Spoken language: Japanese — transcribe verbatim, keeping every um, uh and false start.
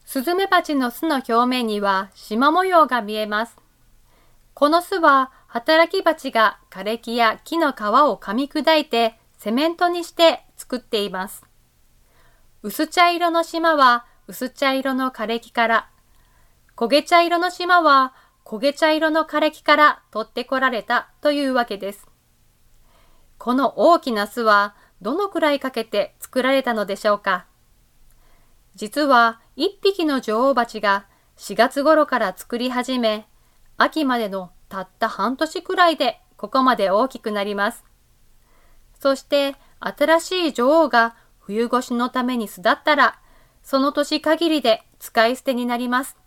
スズメバチの巣の表面には縞模様が見えます。この巣は働きバチが枯れ木や木の皮を噛み砕いてセメントにして作っています。薄茶色の縞は薄茶色の枯れ木から、焦げ茶色の縞は焦げ茶色の枯れ木から取ってこられたというわけです。この大きな巣はどのくらいかけて作られたのでしょうか。実はいっぴきの女王蜂がしがつ頃から作り始め、秋までのたった半年くらいでここまで大きくなります。そして新しい女王が冬越しのために巣立ったら、その年限りで使い捨てになります。